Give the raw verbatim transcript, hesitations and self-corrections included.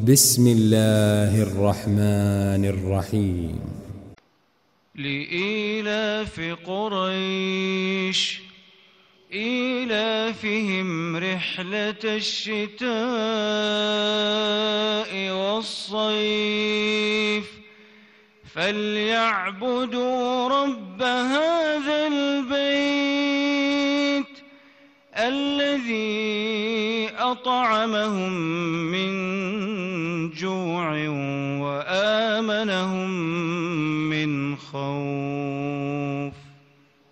بسم الله الرحمن الرحيم. لإيلاف قريش إيلافهم رحلة الشتاء والصيف فليعبدوا رب هذا البيت الذي أطعمهم من جوع وآمنهم